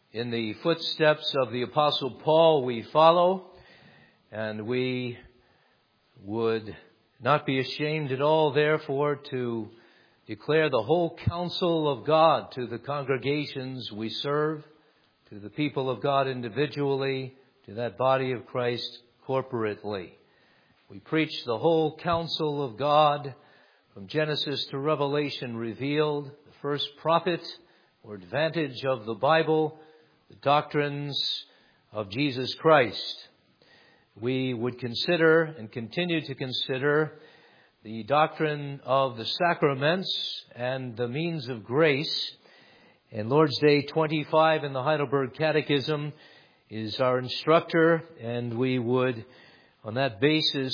In the footsteps of the Apostle Paul we follow, and we would not be ashamed at all, therefore, to declare the whole counsel of God to the congregations we serve, to the people of God individually, to that body of Christ corporately. We preach the whole counsel of God from Genesis to Revelation revealed, the first prophet or advantage of the Bible, the doctrines of Jesus Christ. We would consider and continue to consider the doctrine of the sacraments and the means of grace. And Lord's Day 25 in the Heidelberg Catechism is our instructor, and we would, on that basis,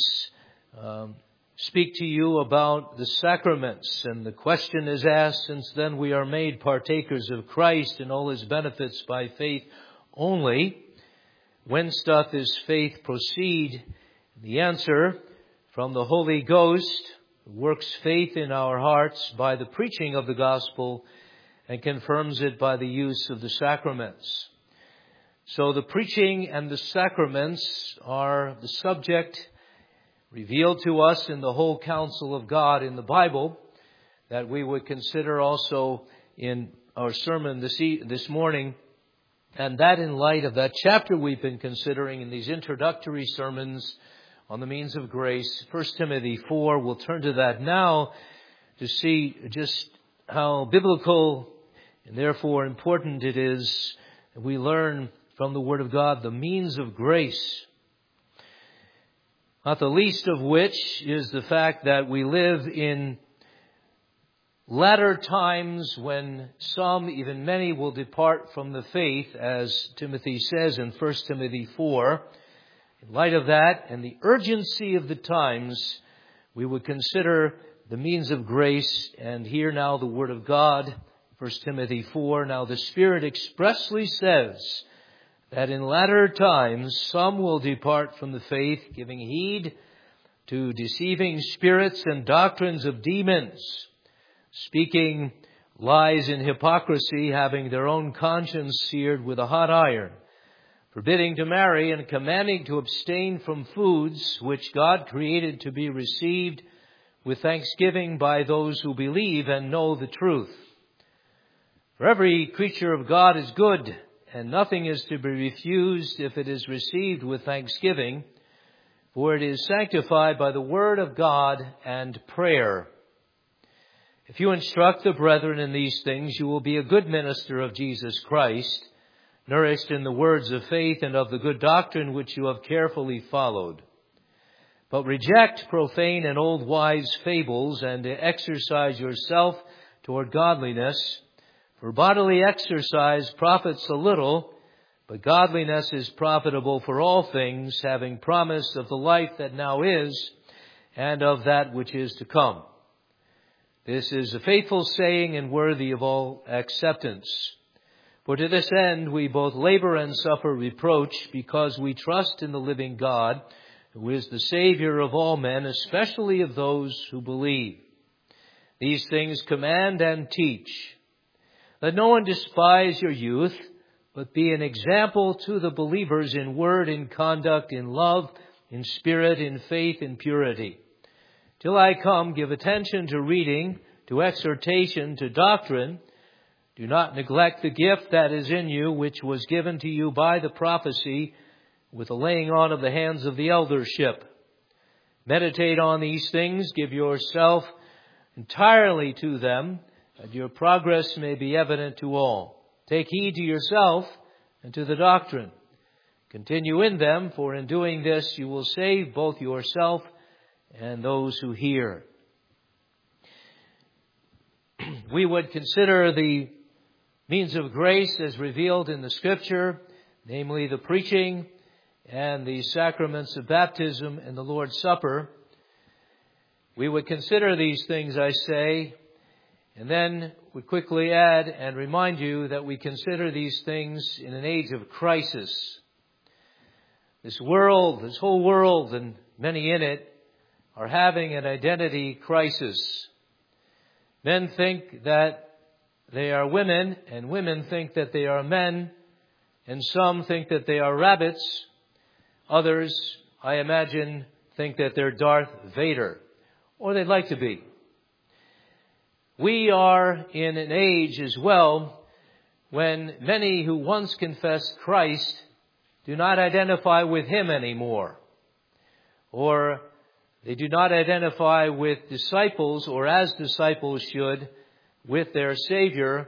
speak to you about the sacraments. And the question is asked, since then we are made partakers of Christ and all His benefits by faith only, whence doth this faith proceed? The answer, from the Holy Ghost, who works faith in our hearts by the preaching of the gospel and confirms it by the use of the sacraments. So the preaching and the sacraments are the subject revealed to us in the whole counsel of God in the Bible that we would consider also in our sermon this morning. And that in light of that chapter we've been considering in these introductory sermons on the means of grace, 1 Timothy 4, we'll turn to that now to see just how biblical and therefore important it is that we learn from the Word of God the means of grace. Not the least of which is the fact that we live in latter times when some, even many, will depart from the faith, as Timothy says in 1 Timothy 4. In light of that and the urgency of the times, we would consider the means of grace, and hear now the Word of God, 1 Timothy 4. Now the Spirit expressly says that in latter times some will depart from the faith, giving heed to deceiving spirits and doctrines of demons, speaking lies in hypocrisy, having their own conscience seared with a hot iron, forbidding to marry and commanding to abstain from foods which God created to be received with thanksgiving by those who believe and know the truth. For every creature of God is good, and nothing is to be refused if it is received with thanksgiving, for it is sanctified by the word of God and prayer. If you instruct the brethren in these things, you will be a good minister of Jesus Christ, nourished in the words of faith and of the good doctrine which you have carefully followed. But reject profane and old wise fables, and exercise yourself toward godliness. For bodily exercise profits a little, but godliness is profitable for all things, having promise of the life that now is, and of that which is to come. This is a faithful saying and worthy of all acceptance. For to this end we both labor and suffer reproach, because we trust in the living God, who is the Savior of all men, especially of those who believe. These things command and teach. Let no one despise your youth, but be an example to the believers in word, in conduct, in love, in spirit, in faith, in purity. Till I come, give attention to reading, to exhortation, to doctrine. Do not neglect the gift that is in you, which was given to you by the prophecy, with the laying on of the hands of the eldership. Meditate on these things, give yourself entirely to them, that your progress may be evident to all. Take heed to yourself and to the doctrine. Continue in them, for in doing this you will save both yourself and those who hear. We would consider the means of grace as revealed in the Scripture, namely the preaching and the sacraments of baptism and the Lord's Supper. We would consider these things, I say, and then would quickly add and remind you that we consider these things in an age of crisis. This whole world, and many in it, are having an identity crisis. Men think that they are women, and women think that they are men, And some think that they are rabbits. Others, I imagine, think that they're Darth Vader, or they'd like to be. We are in an age as well when many who once confessed Christ do not identify with Him anymore, or they do not identify with disciples, or as disciples should, with their Savior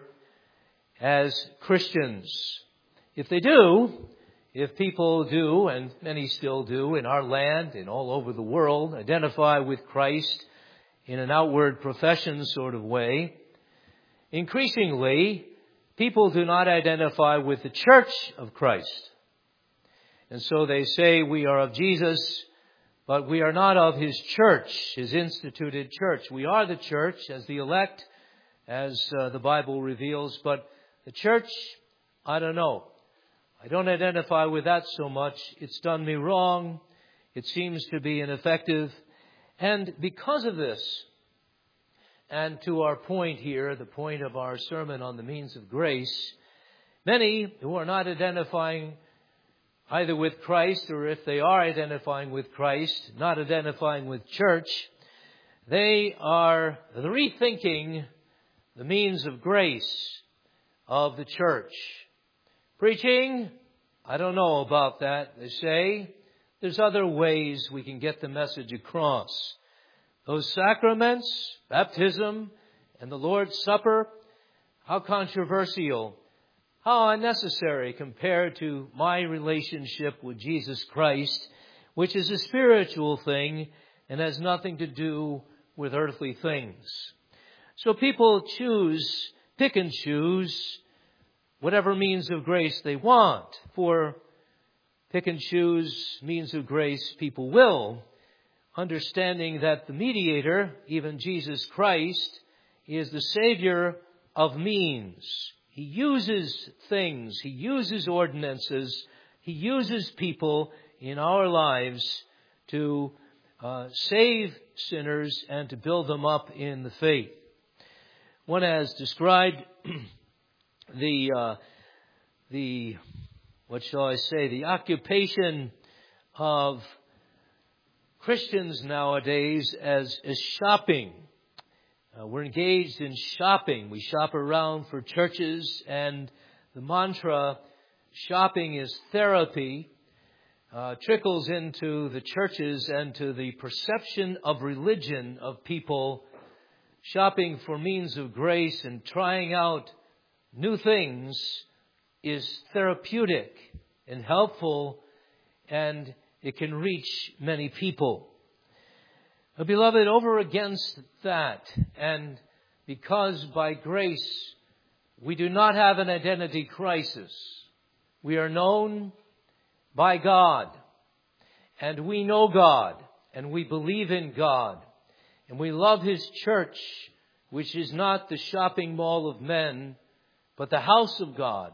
as Christians. If they do, if people do, and many still do in our land and all over the world, identify with Christ in an outward profession sort of way, increasingly, people do not identify with the church of Christ. And so they say we are of Jesus, but we are not of His church, His instituted church. We are the church as the elect, as the Bible reveals, but the church, I don't know. I don't identify with that so much. It's done me wrong. It seems to be ineffective. And because of this, and to our point here, the point of our sermon on the means of grace, many who are not identifying either with Christ, or if they are identifying with Christ, not identifying with church, they are rethinking the means of grace of the church. Preaching, I don't know about that. They say there's other ways we can get the message across. Those sacraments, baptism, and the Lord's Supper, how controversial, how unnecessary compared to my relationship with Jesus Christ, which is a spiritual thing and has nothing to do with earthly things. So people pick and choose whatever means of grace they want. For pick and choose means of grace people will, understanding that the mediator, even Jesus Christ, is the Savior of means. He uses things, He uses ordinances, He uses people in our lives to save sinners and to build them up in the faith. One has described the occupation of Christians nowadays as shopping. We're engaged in shopping. We shop around for churches, and the mantra, shopping is therapy, trickles into the churches and to the perception of religion of people shopping for means of grace and trying out new things is therapeutic and helpful, and it can reach many people. But beloved, over against that, and because by grace we do not have an identity crisis, we are known by God, and we know God, and we believe in God, and we love His church, which is not the shopping mall of men, but the house of God.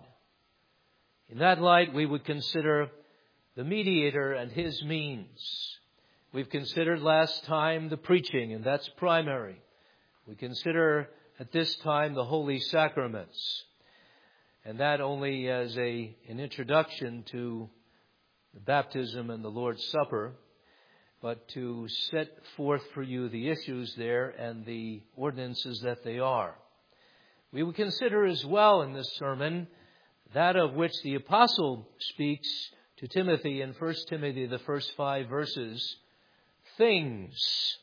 In that light, we would consider the mediator and His means. We've considered last time the preaching, and that's primary. We consider at this time the holy sacraments, and that only as an introduction to the baptism and the Lord's Supper, but to set forth for you the issues there and the ordinances that they are. We will consider as well in this sermon that of which the apostle speaks to Timothy in 1 Timothy, the first 5 verses, things,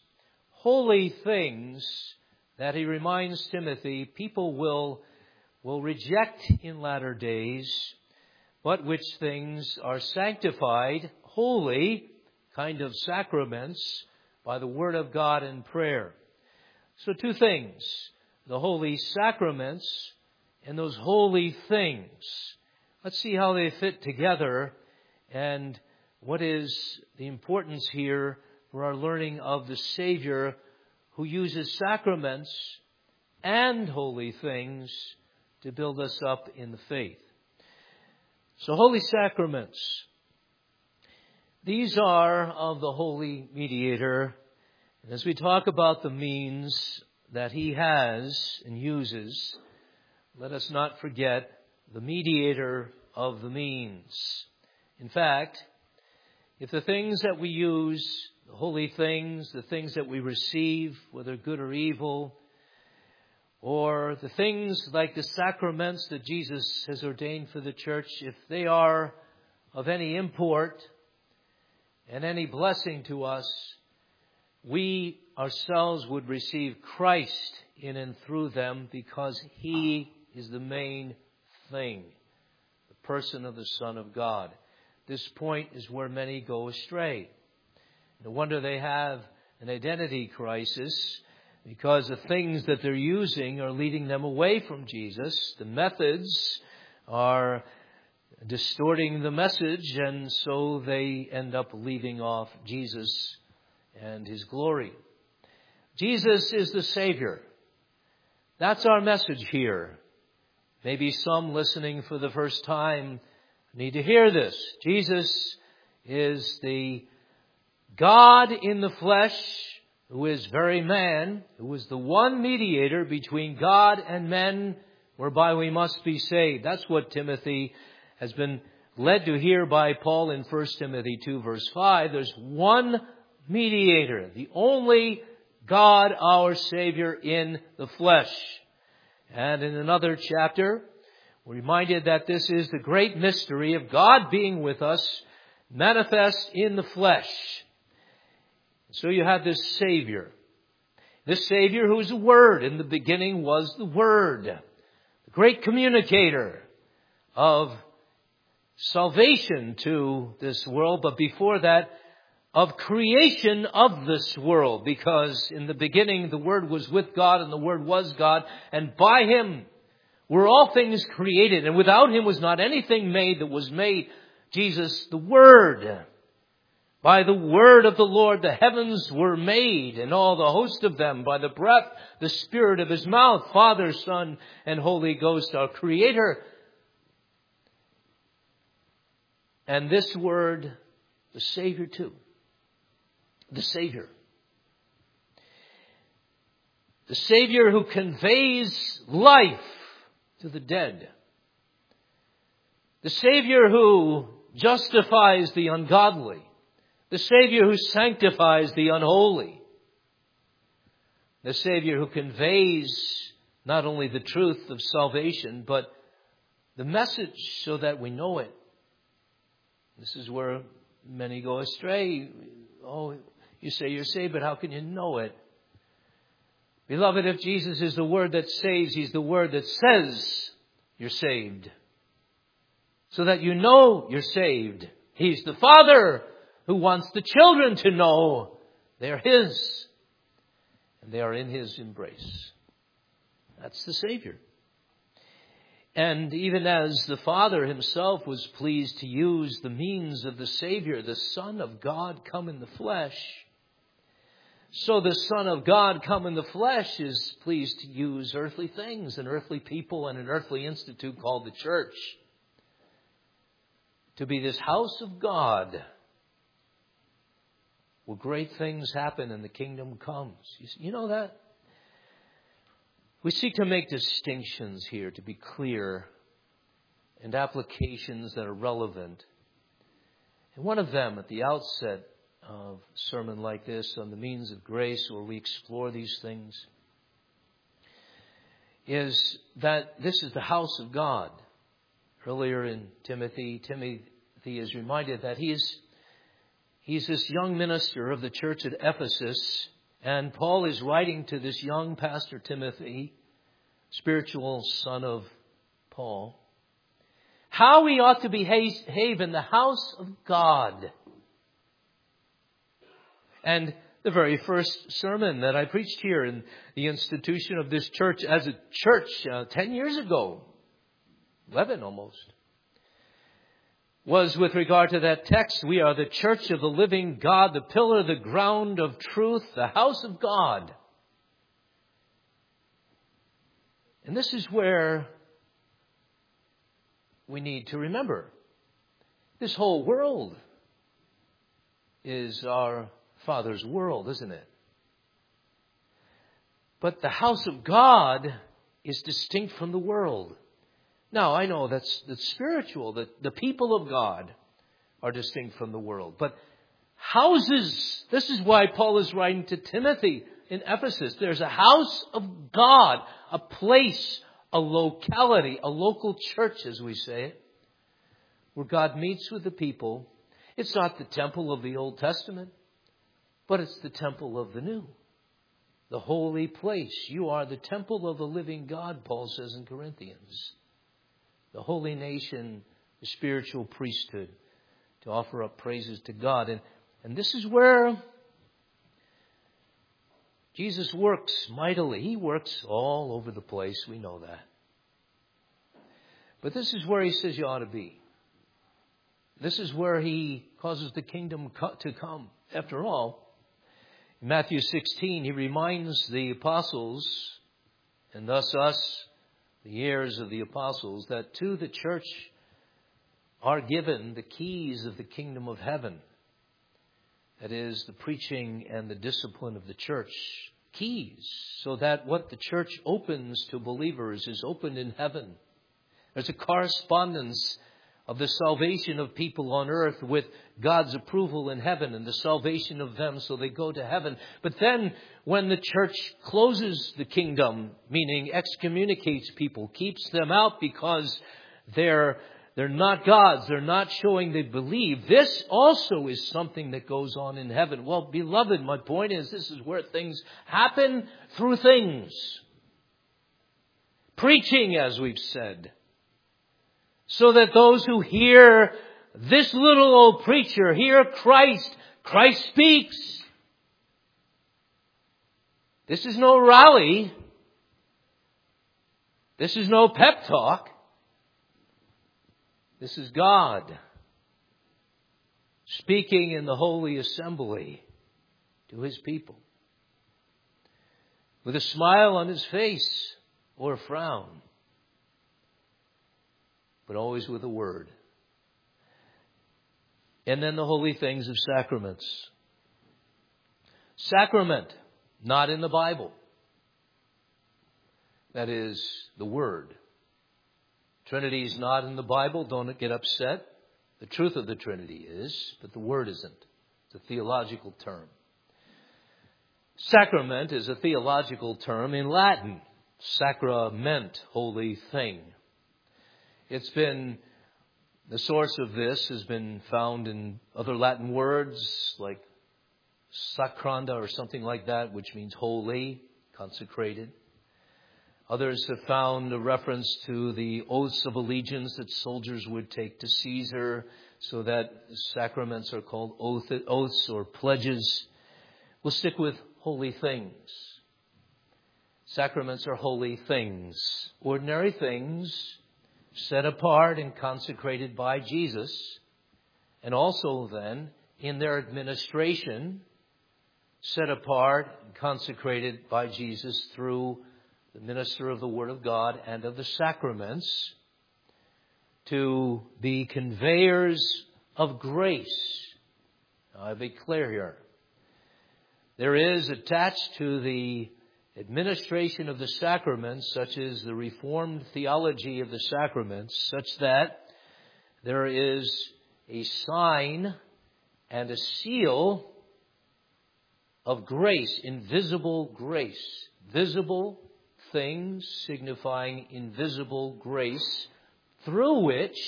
holy things that he reminds Timothy people will reject in latter days, but which things are sanctified, holy, kind of sacraments, by the Word of God and prayer. So 2 things, the holy sacraments and those holy things. Let's see how they fit together and what is the importance here for our learning of the Savior who uses sacraments and holy things to build us up in the faith. So holy sacraments. These are of the holy mediator. And as we talk about the means that He has and uses, let us not forget the mediator of the means. In fact, if the things that we use, the holy things, the things that we receive, whether good or evil, or the things like the sacraments that Jesus has ordained for the church, if they are of any import and any blessing to us, we ourselves would receive Christ in and through them, because He is the main thing, the person of the Son of God. This point is where many go astray. No wonder they have an identity crisis, because the things that they're using are leading them away from Jesus. The methods are distorting the message, and so they end up leaving off Jesus and His glory. Jesus is the Savior. That's our message here. Maybe some listening for the first time need to hear this. Jesus is the God in the flesh, who is very man, who is the one mediator between God and men, whereby we must be saved. That's what Timothy has been led to hear by Paul in 1 Timothy 2 verse 5. There's one mediator, the only God, our Savior in the flesh. And in another chapter, we're reminded that this is the great mystery of God being with us, manifest in the flesh. So you have this Savior. This Savior who is the Word. In the beginning was the Word. The great communicator of salvation to this world. But before that, of creation of this world. Because in the beginning the Word was with God, and the Word was God. And by Him were all things created. And without Him was not anything made that was made. Jesus, the Word. By the word of the Lord, the heavens were made, and all the host of them, by the breath, the Spirit of His mouth, Father, Son, and Holy Ghost, our Creator. And this word, the Savior too. The Savior. The Savior who conveys life to the dead. The Savior who justifies the ungodly. The Savior who sanctifies the unholy. The Savior who conveys not only the truth of salvation, but the message so that we know it. This is where many go astray. Oh, you say you're saved, but how can you know it? Beloved, if Jesus is the Word that saves, He's the Word that says you're saved. So that you know you're saved. He's the Father who wants the children to know they're His. And they are in His embrace. That's the Savior. And even as the Father Himself was pleased to use the means of the Savior, the Son of God come in the flesh, so the Son of God come in the flesh is pleased to use earthly things and earthly people and an earthly institute called the church to be this house of God, where great things happen and the kingdom comes. You know that? We seek to make distinctions here to be clear and applications that are relevant. And one of them at the outset of a sermon like this on the means of grace, where we explore these things, is that this is the house of God. Earlier in Timothy is reminded that he's this young minister of the church at Ephesus, and Paul is writing to this young pastor Timothy, spiritual son of Paul, how he ought to behave in the house of God. And the very first sermon that I preached here in the institution of this church as a church 10 years ago, 11 almost, was with regard to that text. We are the church of the living God, the pillar, the ground of truth, the house of God. And this is where we need to remember. This whole world is our Father's world, isn't it? But the house of God is distinct from the world. Now, I know that's spiritual, that the people of God are distinct from the world. But houses, this is why Paul is writing to Timothy in Ephesus. There's a house of God, a place, a locality, a local church, as we say it, where God meets with the people. It's not the temple of the Old Testament, but it's the temple of the New. The holy place. You are the temple of the living God, Paul says in Corinthians. The holy nation, the spiritual priesthood, to offer up praises to God. And this is where Jesus works mightily. He works all over the place. We know that. But this is where he says you ought to be. This is where he causes the kingdom to come. After all, in Matthew 16, he reminds the apostles, and thus us, the heirs of the apostles, that to the church are given the keys of the kingdom of heaven. That is, the preaching and the discipline of the church. Keys, so that what the church opens to believers is opened in heaven. There's a correspondence of the salvation of people on earth with God's approval in heaven and the salvation of them so they go to heaven. But then when the church closes the kingdom, meaning excommunicates people, keeps them out because they're not God's, they're not showing they believe, this also is something that goes on in heaven. Well, beloved, my point is this is where things happen through things. Preaching, as we've said. So that those who hear this little old preacher hear Christ. Christ speaks. This is no rally. This is no pep talk. This is God speaking in the holy assembly to his people. With a smile on his face or a frown. But always with a word. And then the holy things of sacraments. Sacrament, not in the Bible. That is the Word. Trinity is not in the Bible. Don't get upset. The truth of the Trinity is, but the Word isn't. It's a theological term. Sacrament is a theological term in Latin. Sacrament, holy thing. It's been, the source of this has been found in other Latin words like sacranda or something like that, which means holy, consecrated. Others have found a reference to the oaths of allegiance that soldiers would take to Caesar, so that sacraments are called oaths or pledges. We'll stick with holy things. Sacraments are holy things, ordinary things, set apart and consecrated by Jesus, and also then in their administration, set apart and consecrated by Jesus through the minister of the Word of God and of the sacraments, to be conveyors of grace. Now, I'll be clear here. There is attached to the administration of the sacraments, such as the Reformed theology of the sacraments, such that there is a sign and a seal of grace, invisible grace. Visible things signifying invisible grace, through which,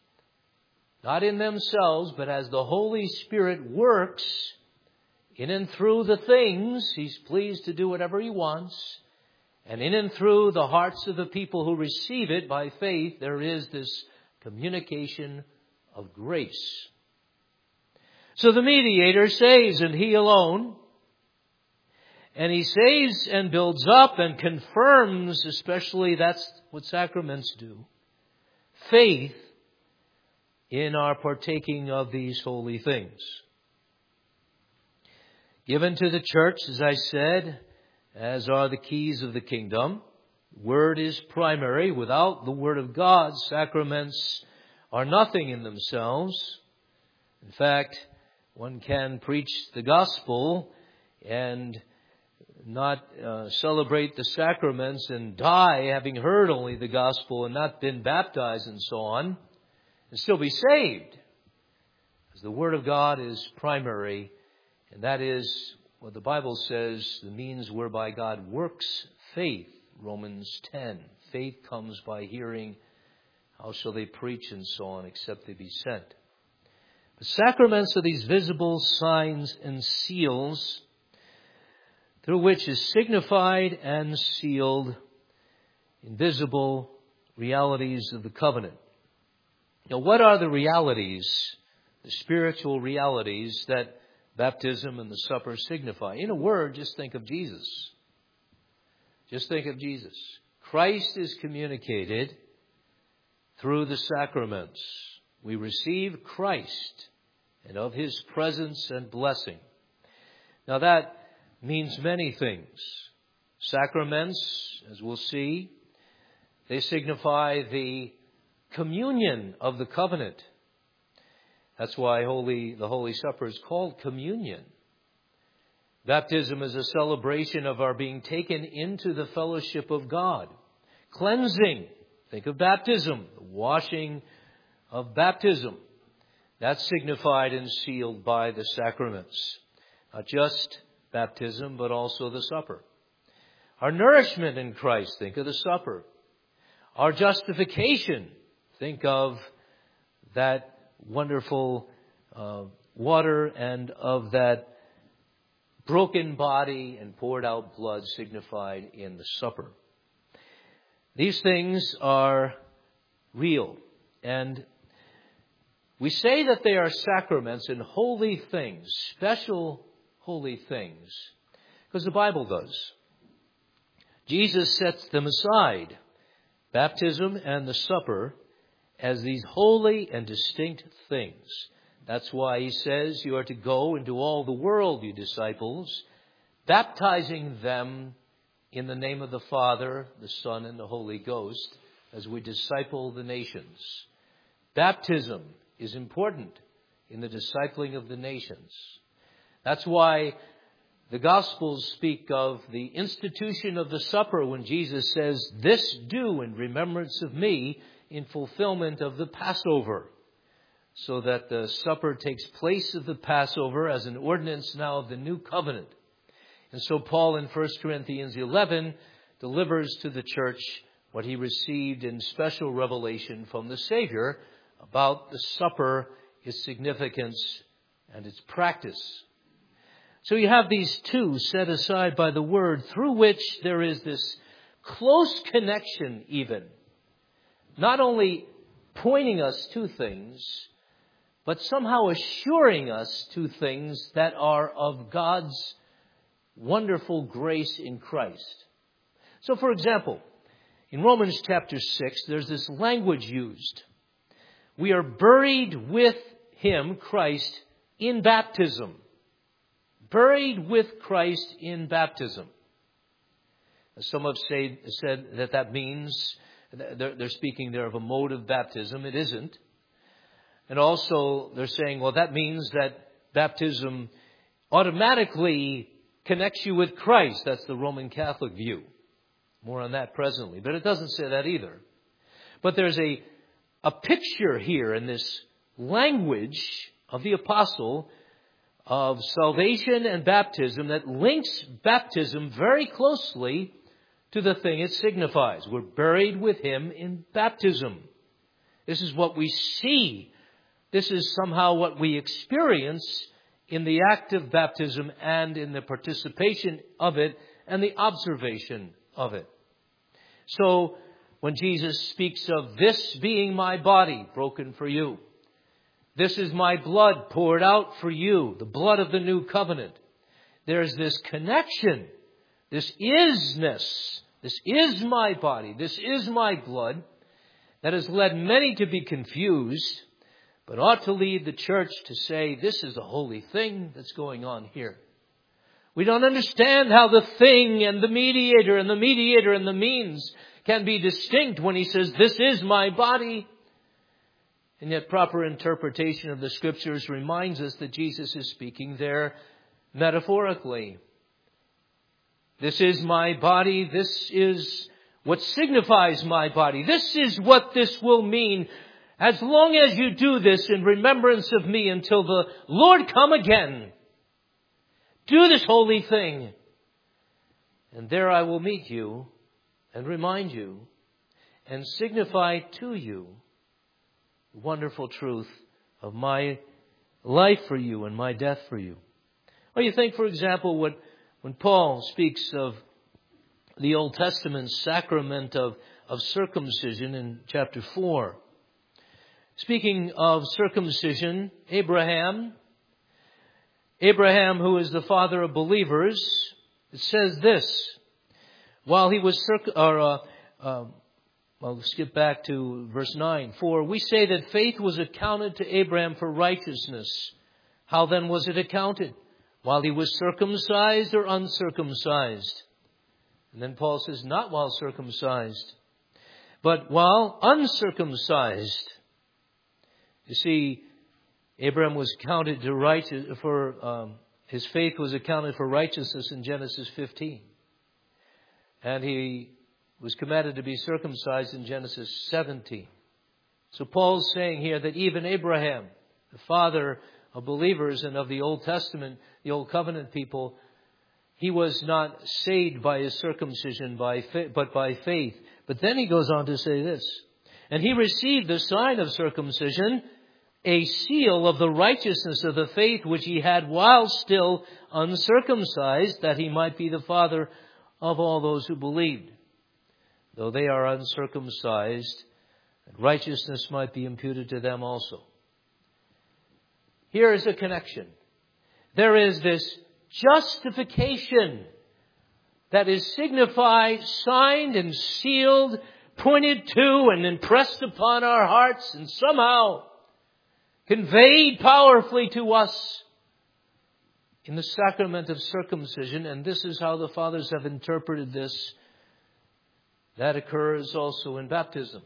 not in themselves, but as the Holy Spirit works in and through the things, He's pleased to do whatever He wants. And in and through the hearts of the people who receive it by faith, there is this communication of grace. So the mediator saves, and He alone. And He saves and builds up and confirms, especially that's what sacraments do, faith in our partaking of these holy things. Given to the church, as I said, as are the keys of the kingdom. Word is primary. Without the Word of God, sacraments are nothing in themselves. In fact, one can preach the gospel and not celebrate the sacraments and die having heard only the gospel and not been baptized and so on, and still be saved. As the Word of God is primary, and that is what the Bible says, the means whereby God works faith. Romans 10. Faith comes by hearing. How shall they preach and so on, except they be sent? The sacraments are these visible signs and seals through which is signified and sealed invisible realities of the covenant. Now, what are the realities, the spiritual realities that baptism and the supper signify? In a word, just think of Jesus. Just think of Jesus. Christ is communicated through the sacraments. We receive Christ and of His presence and blessing. Now that means many things. Sacraments, as we'll see, they signify the communion of the covenant. That's why the Holy Supper is called communion. Baptism is a celebration of our being taken into the fellowship of God. Cleansing. Think of baptism, the washing of baptism. That's signified and sealed by the sacraments. Not just baptism, but also the supper. Our nourishment in Christ, think of the supper. Our justification, think of that wonderful water and of that broken body and poured out blood signified in the supper. These things are real, and we say that they are sacraments and holy things, special holy things, because the Bible does. Jesus sets them aside, baptism and the supper, as these holy and distinct things. That's why He says you are to go into all the world, you disciples, baptizing them in the name of the Father, the Son, and the Holy Ghost, as we disciple the nations. Baptism is important in the discipling of the nations. That's why the Gospels speak of the institution of the supper when Jesus says, "This do in remembrance of me," in fulfillment of the Passover. So that the supper takes place of the Passover as an ordinance now of the new covenant. And so Paul in 1 Corinthians 11 delivers to the church what he received in special revelation from the Savior about the supper, its significance, and its practice. So you have these two set aside by the Word, through which there is this close connection even. Not only pointing us to things, but somehow assuring us to things that are of God's wonderful grace in Christ. So, for example, in Romans chapter 6, there's this language used. We are buried with Him, Christ, in baptism. Buried with Christ in baptism. Some have said that means, they're speaking there of a mode of baptism. It isn't. And also they're saying, well, that means that baptism automatically connects you with Christ. That's the Roman Catholic view. More on that presently. But it doesn't say that either. But there's a picture here in this language of the apostle of salvation and baptism that links baptism very closely to the thing it signifies. We're buried with Him in baptism. This is what we see. This is somehow what we experience in the act of baptism and in the participation of it and the observation of it. So when Jesus speaks of this being my body broken for you, this is my blood poured out for you, the blood of the new covenant, there's this connection, this isness, this is my body, this is my blood, that has led many to be confused, but ought to lead the church to say, this is a holy thing that's going on here. We don't understand how the thing and the mediator and the means can be distinct when He says, this is my body. And yet proper interpretation of the Scriptures reminds us that Jesus is speaking there metaphorically. This is my body. This is what signifies my body. This is what this will mean. As long as you do this in remembrance of me until the Lord come again, do this holy thing. And there I will meet you and remind you and signify to you the wonderful truth of my life for you and my death for you. Well, you think, for example, when Paul speaks of the Old Testament sacrament of circumcision in chapter 4. Speaking of circumcision, Abraham, who is the father of believers, it says this: while he was I'll skip back to verse 9. For we say that faith was accounted to Abraham for righteousness. How then was it accounted? While he was circumcised or uncircumcised? And then Paul says, not while circumcised, but while uncircumcised. You see, Abraham was counted to his faith was accounted for righteousness in Genesis 15. And he was commanded to be circumcised in Genesis 17. So Paul's saying here that even Abraham, the father of believers and of the Old Testament, the Old Covenant people, he was not saved by his circumcision, but by faith. But then he goes on to say this: and he received the sign of circumcision, a seal of the righteousness of the faith which he had while still uncircumcised, that he might be the father of all those who believed. Though they are uncircumcised, that righteousness might be imputed to them also. Here is a connection. There is this justification that is signified, signed and sealed, pointed to and impressed upon our hearts and somehow conveyed powerfully to us in the sacrament of circumcision. And this is how the fathers have interpreted this. That occurs also in baptism.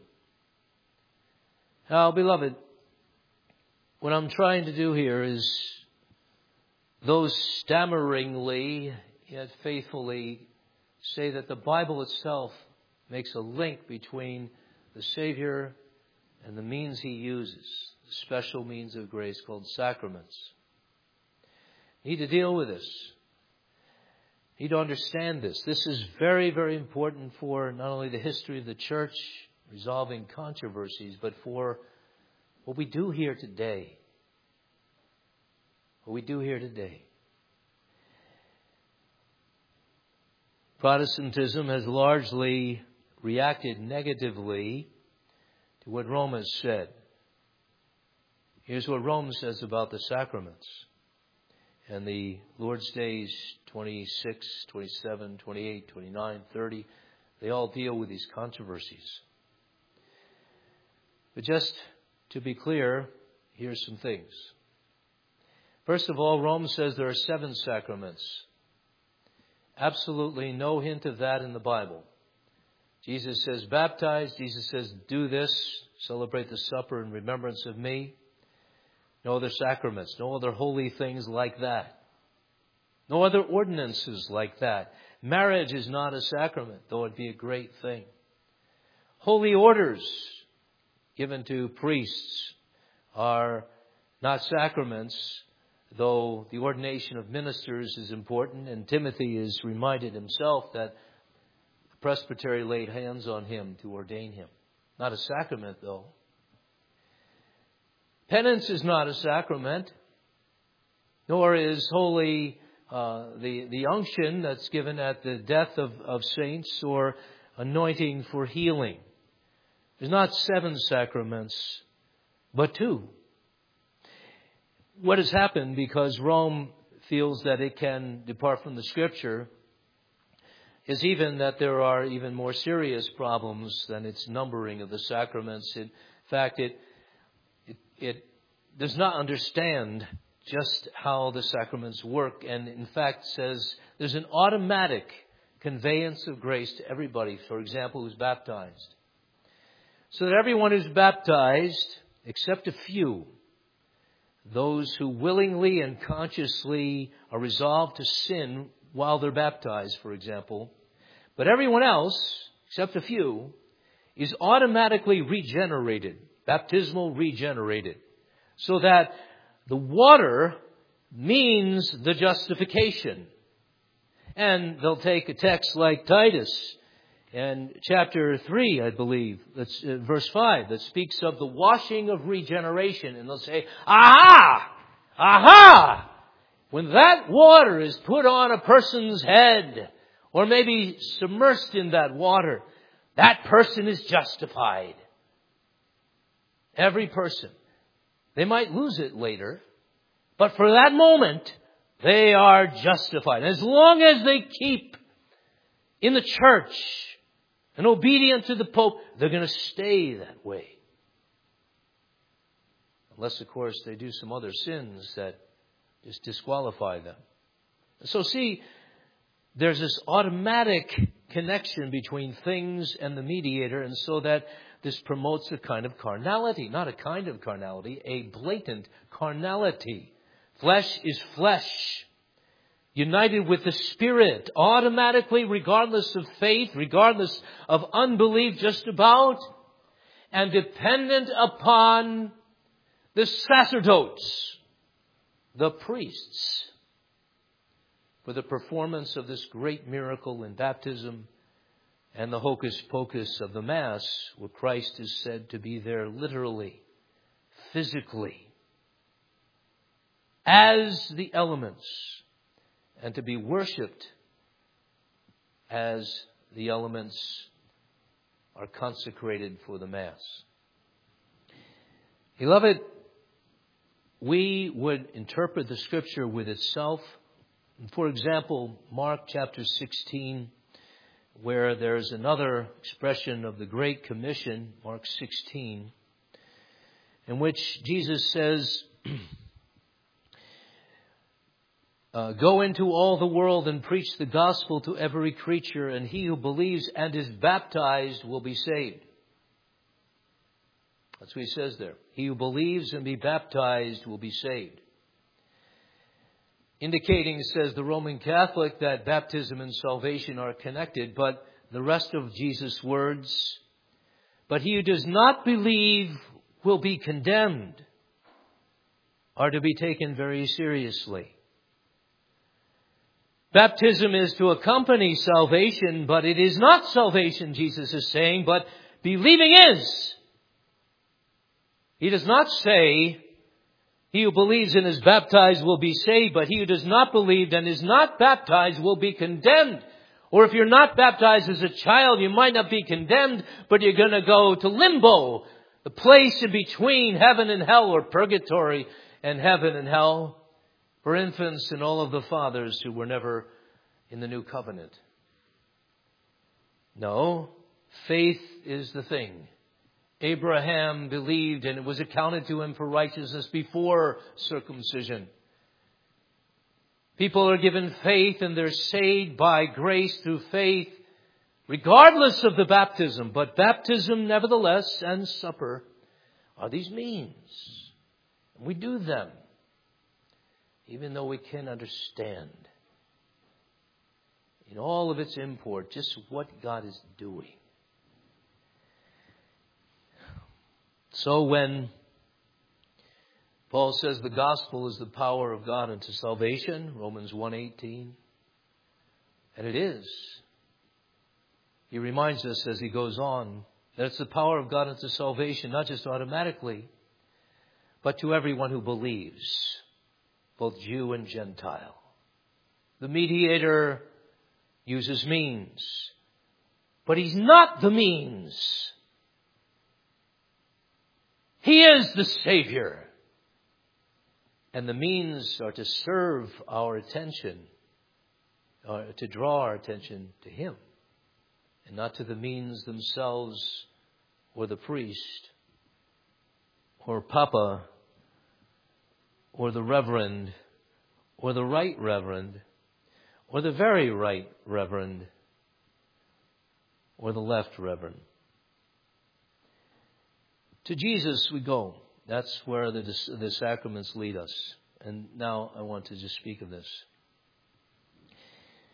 Now, beloved, what I'm trying to do here is, though stammeringly yet faithfully, say that the Bible itself makes a link between the Savior and the means he uses, the special means of grace called sacraments. You need to deal with this. You need to understand this. This is very, very important for not only the history of the church, resolving controversies, but for what we do here today. What we do here today. Protestantism has largely reacted negatively to what Rome has said. Here's what Rome says about the sacraments. And the Lord's Days 26, 27, 28, 29, 30, they all deal with these controversies. But just to be clear, here's some things. First of all, Rome says there are 7 sacraments. Absolutely no hint of that in the Bible. Jesus says baptize. Jesus says do this. Celebrate the supper in remembrance of me. No other sacraments. No other holy things like that. No other ordinances like that. Marriage is not a sacrament, though it be a great thing. Holy orders given to priests are not sacraments, though the ordination of ministers is important, and Timothy is reminded himself that the presbytery laid hands on him to ordain him. Not a sacrament, though. Penance is not a sacrament, nor is holy the unction that's given at the death of saints or anointing for healing. There's not 7 sacraments, but 2. What has happened, because Rome feels that it can depart from the Scripture, is even that there are even more serious problems than its numbering of the sacraments. In fact, it does not understand just how the sacraments work, and in fact says there's an automatic conveyance of grace to everybody, for example, who's baptized. So that everyone who's baptized, except a few, those who willingly and consciously are resolved to sin while they're baptized, for example. But everyone else, except a few, is automatically regenerated, baptismal regenerated. So that the water means the justification. And they'll take a text like Titus and chapter 3, I believe, that's verse 5, that speaks of the washing of regeneration. And they'll say, aha! Aha! When that water is put on a person's head, or maybe submersed in that water, that person is justified. Every person. They might lose it later, but for that moment, they are justified. As long as they keep in the church and obedient to the Pope, they're going to stay that way. Unless, of course, they do some other sins that just disqualify them. So see, there's this automatic connection between things and the mediator, and so that this promotes a kind of carnality. Not a kind of carnality, a blatant carnality. Flesh is flesh. United with the Spirit, automatically, regardless of faith, regardless of unbelief just about, and dependent upon the sacerdotes, the priests, for the performance of this great miracle in baptism and the hocus pocus of the Mass, where Christ is said to be there literally, physically, as the elements, and to be worshipped as the elements are consecrated for the Mass. Beloved, we would interpret the Scripture with itself. For example, Mark chapter 16, where there's another expression of the Great Commission, Mark 16, in which Jesus says, go into all the world and preach the gospel to every creature, and he who believes and is baptized will be saved. That's what he says there. He who believes and be baptized will be saved. Indicating, says the Roman Catholic, that baptism and salvation are connected, but the rest of Jesus' words, but he who does not believe will be condemned, are to be taken very seriously. Baptism is to accompany salvation, but it is not salvation, Jesus is saying, but believing is. He does not say, he who believes and is baptized will be saved, but he who does not believe and is not baptized will be condemned. Or if you're not baptized as a child, you might not be condemned, but you're going to go to limbo, the place in between heaven and hell, or purgatory and heaven and hell, for infants and all of the fathers who were never in the new covenant. No, faith is the thing. Abraham believed, and it was accounted to him for righteousness before circumcision. People are given faith, and they're saved by grace through faith, regardless of the baptism. But baptism, nevertheless, and supper are these means. We do them, even though we can't understand in all of its import just what God is doing. So when Paul says the gospel is the power of God unto salvation, Romans 1:18, and it is, he reminds us as he goes on that it's the power of God unto salvation, not just automatically, but to everyone who believes, both Jew and Gentile. The mediator uses means, but he's not the means. He is the Savior. And the means are to serve our attention, or to draw our attention to Him, and not to the means themselves, or the priest, or Papa, or the Reverend, or the Right Reverend, or the Very Right Reverend, or the Left Reverend. To Jesus we go. That's where the sacraments lead us. And now I want to just speak of this.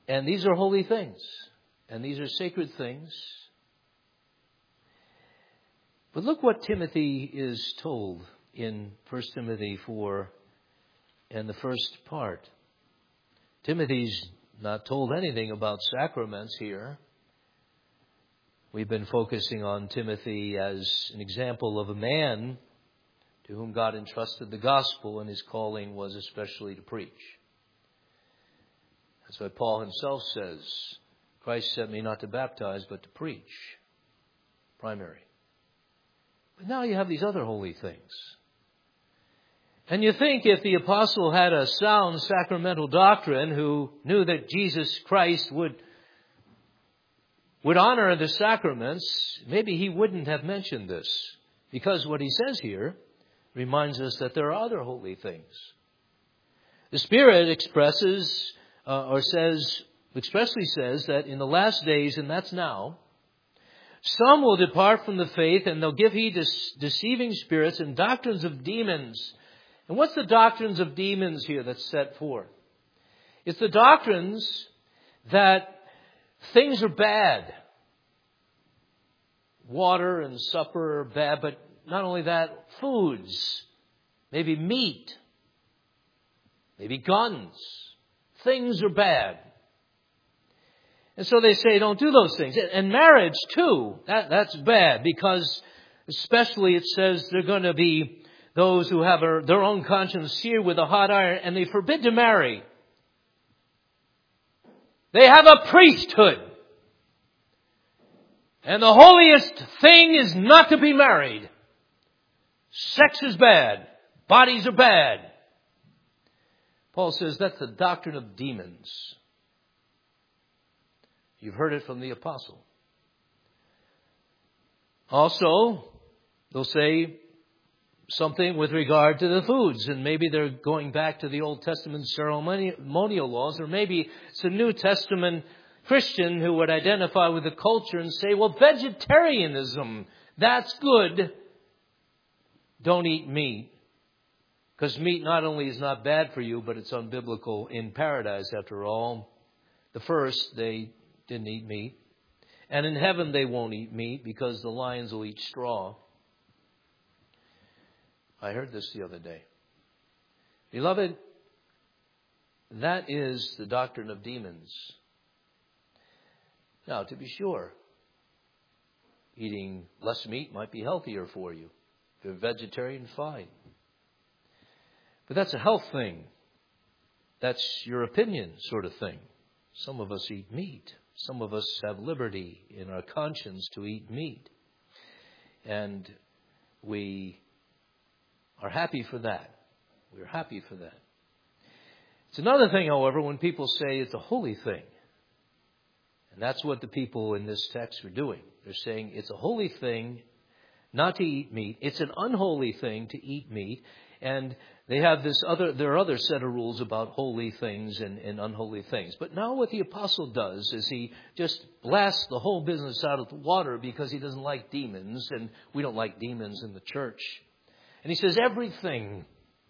And these are holy things. And these are sacred things. But look what Timothy is told in 1 Timothy 4 and the first part. Timothy's not told anything about sacraments here. We've been focusing on Timothy as an example of a man to whom God entrusted the gospel, and his calling was especially to preach. That's why Paul himself says, Christ sent me not to baptize, but to preach. Primary. But now you have these other holy things. And you think if the apostle had a sound sacramental doctrine, who knew that Jesus Christ would honor the sacraments, maybe he wouldn't have mentioned this. Because what he says here reminds us that there are other holy things. The Spirit expressly says that in the last days, and that's now, some will depart from the faith, and they'll give heed to deceiving spirits and doctrines of demons. And what's the doctrines of demons here that's set forth? It's the doctrines that things are bad. Water and supper are bad, but not only that, foods, maybe meat, maybe guns. Things are bad. And so they say don't do those things. And marriage too, that's bad, because especially it says they're going to be those who have their own conscience seared with a hot iron, and they forbid to marry. They have a priesthood. And the holiest thing is not to be married. Sex is bad. Bodies are bad. Paul says that's the doctrine of demons. You've heard it from the apostle. Also, they'll say something with regard to the foods, and maybe they're going back to the Old Testament ceremonial laws, or maybe it's a New Testament Christian who would identify with the culture and say, well, vegetarianism, that's good. Don't eat meat. Because meat not only is not bad for you, but it's unbiblical in paradise, after all. The first, they didn't eat meat. And in heaven, they won't eat meat because the lions will eat straw. I heard this the other day. Beloved, that is the doctrine of demons. Now, to be sure, eating less meat might be healthier for you. If you're a vegetarian, fine. But that's a health thing. That's your opinion sort of thing. Some of us eat meat. Some of us have liberty in our conscience to eat meat. And we are happy for that. We're happy for that. It's another thing, however, when people say it's a holy thing. And that's what the people in this text are doing. They're saying it's a holy thing not to eat meat. It's an unholy thing to eat meat. And they have there are other set of rules about holy things and unholy things. But now what the apostle does is he just blasts the whole business out of the water because he doesn't like demons, and we don't like demons in the church. And he says everything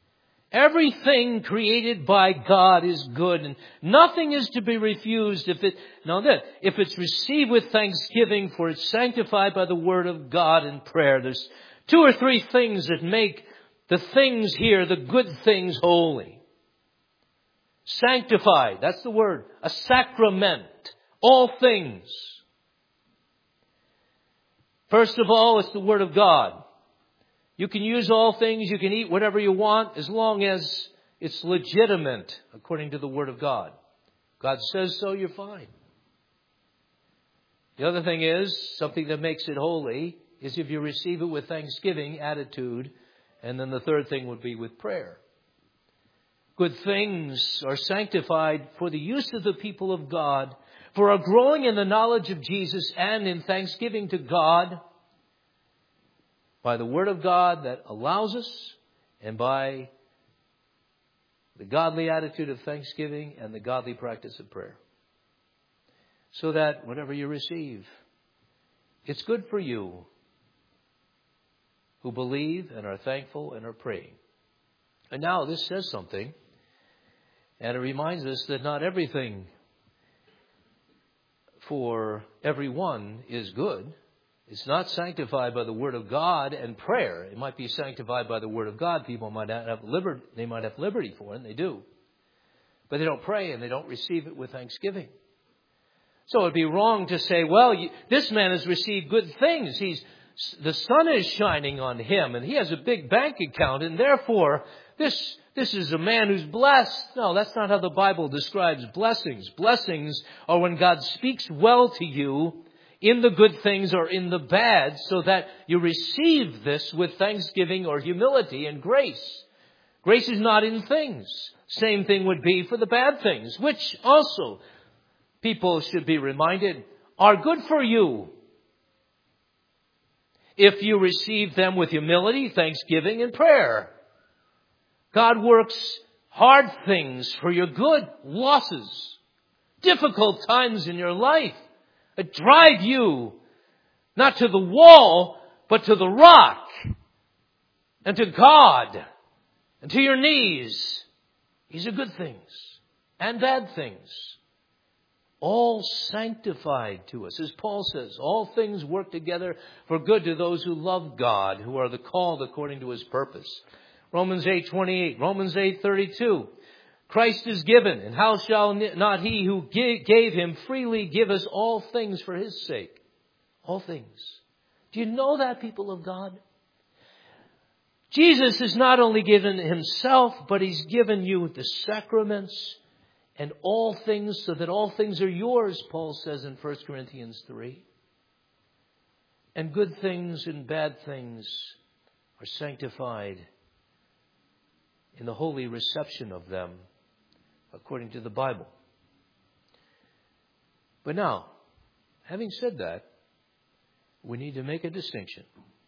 created by God is good, and nothing is to be refused if it's received with thanksgiving, for it's sanctified by the word of God and prayer. There's 2 or 3 things that make the things here, the good things, holy. Sanctified, that's the word. A sacrament. All things. First of all, it's the word of God. You can use all things, you can eat whatever you want, as long as it's legitimate according to the word of God. God says so, you're fine. The other thing is, something that makes it holy is if you receive it with thanksgiving attitude. And then the third thing would be with prayer. Good things are sanctified for the use of the people of God, for a growing in the knowledge of Jesus and in thanksgiving to God, by the word of God that allows us, and by the godly attitude of thanksgiving and the godly practice of prayer. So that whatever you receive, it's good for you who believe and are thankful and are praying. And now this says something, and it reminds us that not everything for everyone is good. It's not sanctified by the Word of God and prayer. It might be sanctified by the Word of God. People might have liberty. They might have liberty for it, and they do. But they don't pray and they don't receive it with thanksgiving. So it'd be wrong to say, well, this man has received good things. The sun is shining on him and he has a big bank account, and therefore this is a man who's blessed. No, that's not how the Bible describes blessings. Blessings are when God speaks well to you in the good things or in the bad, so that you receive this with thanksgiving or humility and grace. Grace is not in things. Same thing would be for the bad things, which also people should be reminded are good for you if you receive them with humility, thanksgiving, and prayer. God works hard things for your good, losses, difficult times in your life that drive you not to the wall, but to the rock and to God and to your knees. These are good things and bad things, all sanctified to us. As Paul says, all things work together for good to those who love God, who are the called according to His purpose. Romans 8:28, Romans 8:32. Christ is given, and how shall not He who gave Him freely give us all things for His sake? All things. Do you know that, people of God? Jesus has not only given Himself, but He's given you the sacraments and all things, so that all things are yours, Paul says in 1 Corinthians 3. And good things and bad things are sanctified in the holy reception of them, according to the Bible. But now, having said that, we need to make a distinction.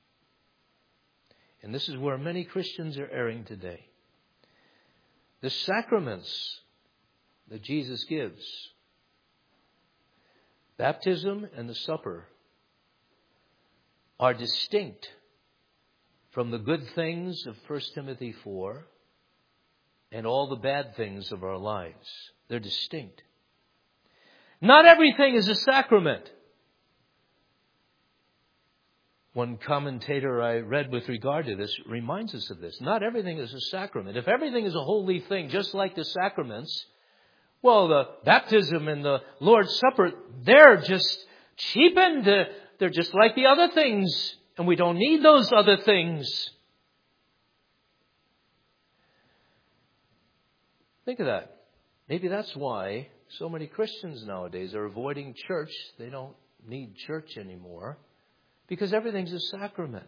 And this is where many Christians are erring today. The sacraments that Jesus gives, baptism and the supper, are distinct from the good things of 1 Timothy 4 and all the bad things of our lives. They're distinct. Not everything is a sacrament. One commentator I read with regard to this reminds us of this. Not everything is a sacrament. If everything is a holy thing, just like the sacraments, well, the baptism and the Lord's Supper, they're just cheapened. They're just like the other things, and we don't need those other things. Think of that. Maybe that's why so many Christians nowadays are avoiding church. They don't need church anymore because everything's a sacrament.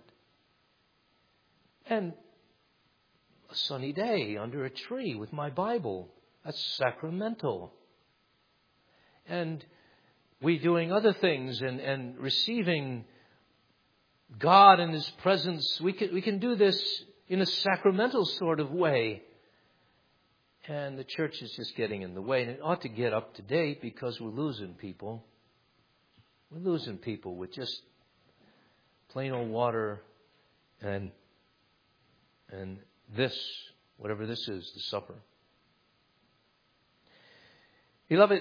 And a sunny day under a tree with my Bible, that's sacramental. And we doing other things and receiving God in His presence, we can do this in a sacramental sort of way. And the church is just getting in the way. And it ought to get up to date because we're losing people. We're losing people with just plain old water and this, whatever this is, the supper. Beloved,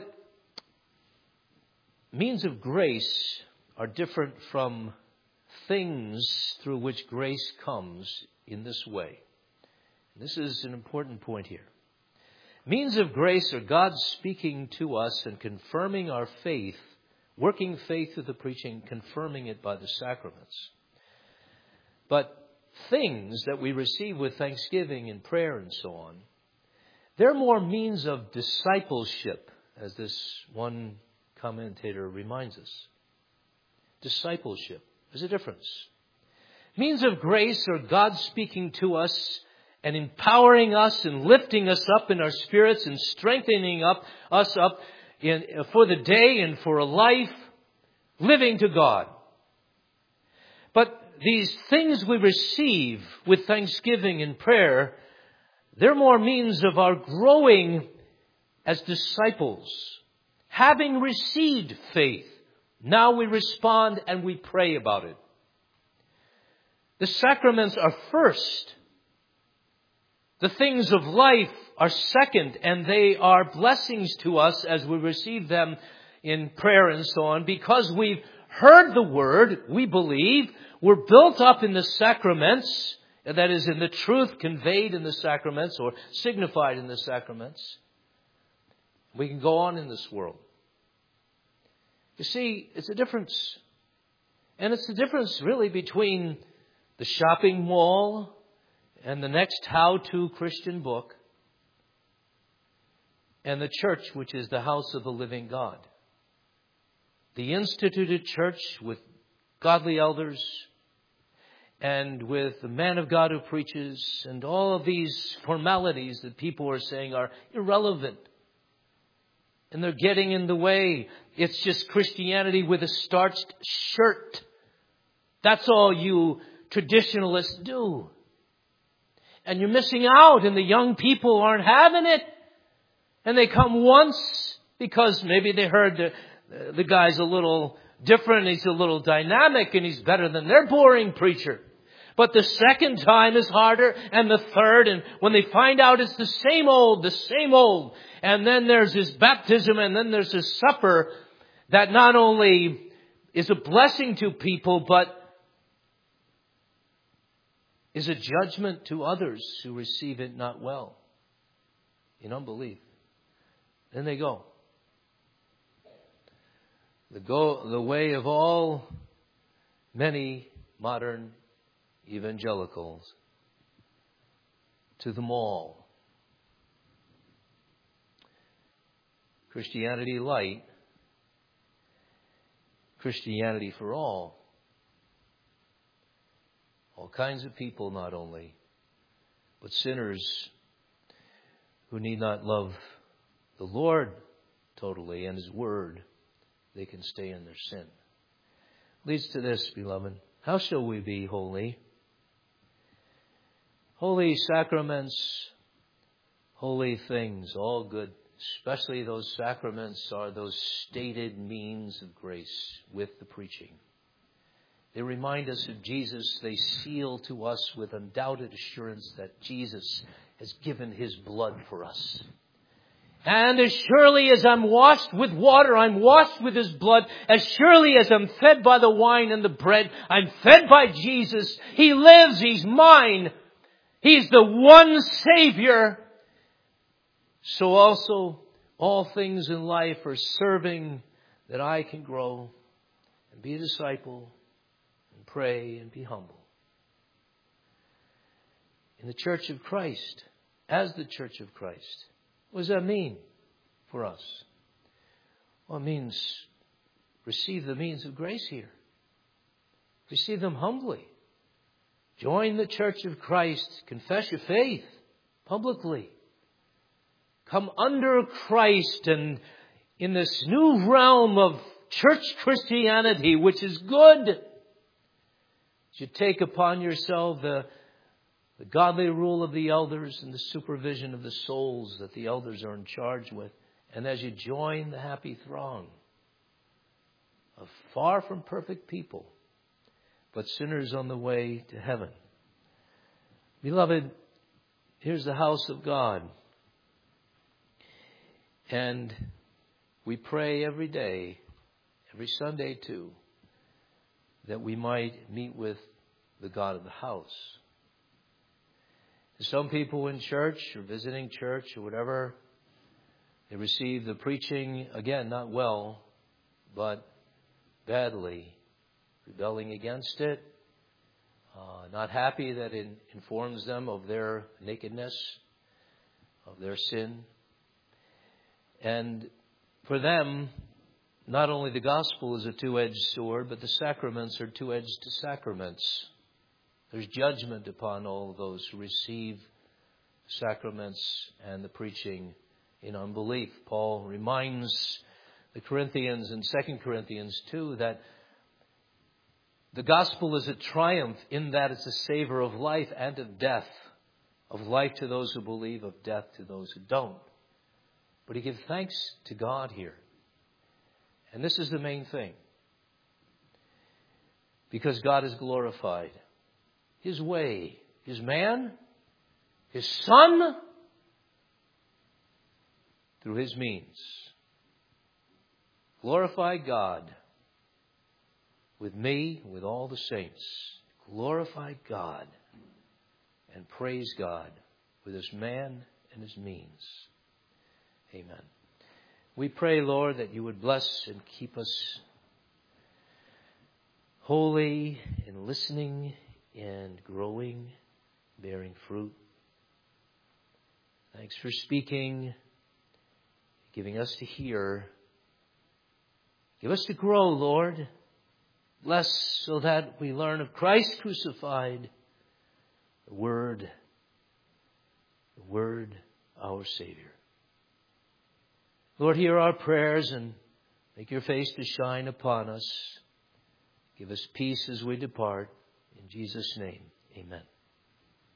means of grace are different from things through which grace comes in this way. This is an important point here. Means of grace are God speaking to us and confirming our faith, working faith through the preaching, confirming it by the sacraments. But things that we receive with thanksgiving and prayer and so on, they're more means of discipleship, as this one commentator reminds us. Discipleship. There's a difference. Means of grace are God speaking to us and empowering us and lifting us up in our spirits and strengthening us up for the day and for a life living to God. But these things we receive with thanksgiving and prayer, they're more means of our growing as disciples. Having received faith, now we respond and we pray about it. The sacraments are first. The things of life are second, and they are blessings to us as we receive them in prayer and so on, because we've heard the word, we believe, we're built up in the sacraments, that is, in the truth conveyed in the sacraments or signified in the sacraments, we can go on in this world. You see, it's a difference. And it's the difference really between the shopping mall and the next how-to Christian book and the church, which is the house of the living God. The instituted church with godly elders and with the man of God who preaches, and all of these formalities that people are saying are irrelevant. And they're getting in the way. It's just Christianity with a starched shirt. That's all you traditionalists do. And you're missing out, and the young people aren't having it. And they come once because maybe they heard the guy's a little different, he's a little dynamic, and he's better than their boring preacher. But the second time is harder, and the third, and when they find out it's the same old, and then there's this baptism, and then there's this supper that not only is a blessing to people, but is a judgment to others who receive it not well, in unbelief. Then they go. The way of all many modern evangelicals to the mall. Christianity light, Christianity for all. All kinds of people not only, but sinners who need not love the Lord totally and His Word. They can stay in their sin. Leads to this, beloved. How shall we be holy? Holy sacraments, holy things, all good. Especially those sacraments are those stated means of grace with the preaching. They remind us of Jesus. They seal to us with undoubted assurance that Jesus has given His blood for us. And as surely as I'm washed with water, I'm washed with His blood. As surely as I'm fed by the wine and the bread, I'm fed by Jesus. He lives. He's mine. He's the one Savior. So also, all things in life are serving that I can grow and be a disciple and pray and be humble. In the Church of Christ, as the Church of Christ, what does that mean for us? Well, it means receive the means of grace here. Receive them humbly. Join the Church of Christ. Confess your faith publicly. Come under Christ and in this new realm of church Christianity, which is good. You take upon yourself the godly rule of the elders and the supervision of the souls that the elders are in charge with. And as you join the happy throng of far from perfect people, but sinners on the way to heaven. Beloved, here's the house of God. And we pray every day, every Sunday too, that we might meet with the God of the house. Some people in church or visiting church or whatever, they receive the preaching, again, not well, but badly, rebelling against it, not happy that it informs them of their nakedness, of their sin. And for them, not only the gospel is a two-edged sword, but the sacraments are two-edged sacraments. There's judgment upon all of those who receive sacraments and the preaching in unbelief. Paul reminds the Corinthians in 2 Corinthians 2 that the gospel is a triumph in that it's a savor of life and of death. Of life to those who believe, of death to those who don't. But he gives thanks to God here. And this is the main thing. Because God is glorified. His way, His man, His Son, through His means. Glorify God with me, with all the saints. Glorify God and praise God with his man and his means. Amen. We pray, Lord, that you would bless and keep us holy and listening and growing, bearing fruit. Thanks for speaking, giving us to hear. Give us to grow, Lord. Bless so that we learn of Christ crucified, the Word, our Savior. Lord, hear our prayers and make your face to shine upon us. Give us peace as we depart. In Jesus' name, amen.